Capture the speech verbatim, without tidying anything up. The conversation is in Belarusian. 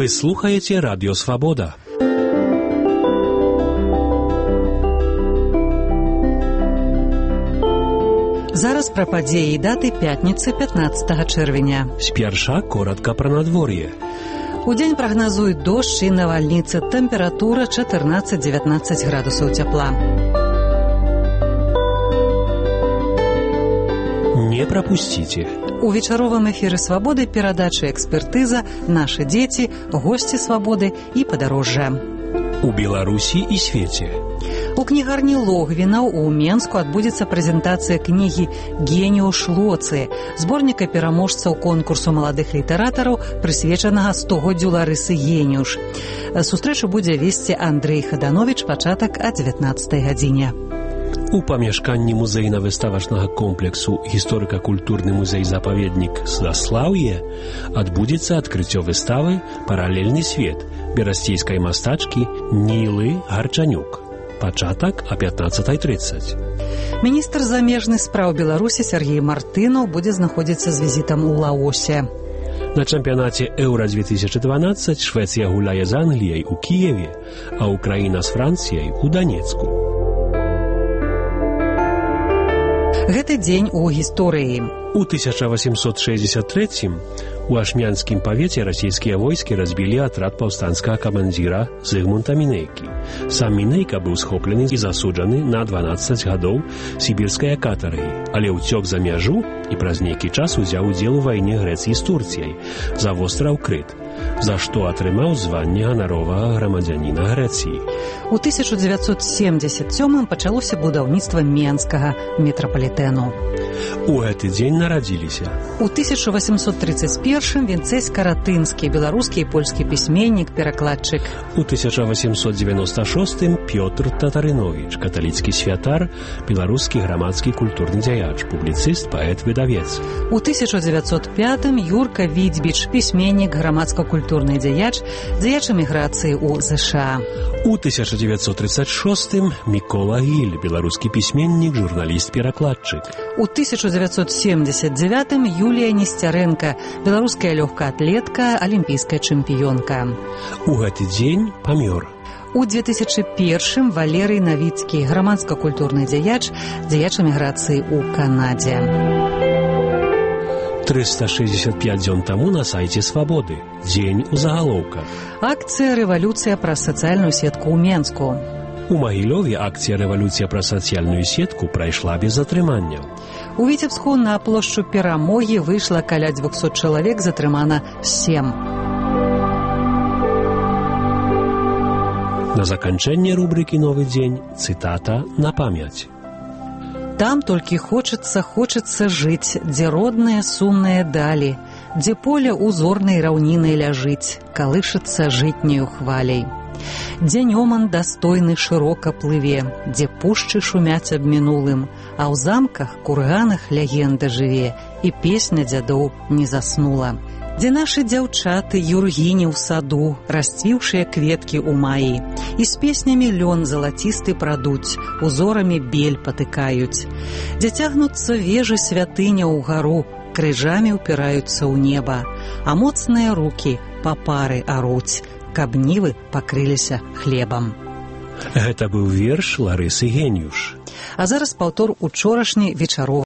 Вы слухаете Радио Свобода. Зараз пра падзеі і даты пятніцы пятнаццатага чэрвеня. Спярша коротка пра надвор'е. Удзень прагназуюць дождж і навальніцы. Тэмпература чатырнаццаць-дзевятнаццаць градусаў цяпла. Не прапусціце. У вечаровым эфіры «Свабоды» перадача экспертыза, нашы дзеці, госці «Свабоды» і падарожжа. У Беларусі і свеце. У кнігарні Логвіна ў Менску адбудзецца прэзентацыя кнігі «Геніуш Лоцыі», зборніка пераможцаў конкурсу маладых літаратараў, прысвечанага стагоддзю Ларысы Геніуш. Сустрэчу будзе весці Андрэй Хадановіч, пачатак о дзевятнаццатай гадзіне. У памяшканні музейна-выставачнага комплексу гісторыка-культурны музей-запаведнік «Заслаўе» адбудзецца адкрыццё выставы «Паралельны свет» берасцейскай мастачкі Нілы Гарчанюк. Пачатак о пятнаццатай трыццаць. Міністр замежных спраў Беларусі Сергей Мартынаў будзе знаходзіцца з візітам у Лаосе. На чэмпіянаце Еўра две тысячи дванаццаць Швецыя гуляе з Англіяй у Кіеве, а Украіна з Францыяй у Данецку. Гэты дзень у гісторыі. У тысяча восемьсот шестьдесят третьем у Ашмянскім павеце расійскія войскі разбілі атрад паўстанцкага камандзіра Зыгмунта Мінейкі. Сам Мінейка быў схоплены і засуджаны на дванаццаць гадоў сібірскай катаргі, але ўцёк за мяжу і праз нейкі час узяў удзел у вайне Грэцыі з Турцыяй за востраў Крыт, за што атрымаў званне ганаровага грамадзяніна Грэцыі. У тысяча дзевяцьсот семьдесят сёмым пачалося будаўніцтва Менскага метрапалітэну. У гэты дзень нарадзіліся. У тысяча восемьсот тридцать первым Вінцэй Скаратынскі, беларускі і польскі пісьменнік, перакладчык. У тысяча восемьсот девяносто шостым Пётр Татарыновіч, каталіцкі святар, беларускі грамадскі культурны дзяяч, публіцыст, паэт, выдавец. У тысяча девятьсот пятым Юрка Відзьбіч, пісьменнік, грамадска-культурны дзяяч, дзяяч эміграцыі ў ЗША. У тысяча девятьсот тридцать шостым Мікола Гіль, беларускі пісьменнік, журналіст-перакладчык. У тысяча девятьсот семьдесят девятым Юлія Несцярэнка, беларуская лёгкаатлетка, алімпійская чэмпіёнка. У гэты дзень памёр. У две тысячи первым Валерый Навіцкі, грамадска-культурны дзяяч, дзяяч эміграцыі ў Канадзе. триста шестьдесят пять дзён таму на сайце Свабоды. Дзень у загалоўках. Акцыя «Рэвалюцыя праз сацыяльную сетку» ў Менску. У Магілёве акцыя «Рэвалюцыя праз сацыяльную сетку» прайшла без затрыманняў. У Віцебску на плошчу Перамогі выйшла каля двухсот чалавек, затрымана сем. На заканчэнне рубрыкі «Новы дзень» цытата на памяць. Там толькі хочацца, хочацца жыць, дзе родныя сумныя далі, дзе поле узорнай раўнінай ляжыць, калышыцца жытняю хваляй. Дзе нёман дастойны шырока плыве, дзе пушчы шумяць аб мінулым, а ў замках, курганах легенда жыве, і песня дзядоў не заснула. Дзе нашы дзяўчаты, юргіні ў саду, расцвіўшыя кветкі ў маі, і з песнямі лён залацісты прадуць, узорамі бель патыкаюць. Дзе цягнуцца вежы святыня ў гару, крыжамі ўпіраюцца ў неба, а моцныя рукі па пары аруць, каб нівы пакрыліся хлебам. Гэта быў верш Ларысы Геніуш. А зараз паўтор учорашняй вечаровай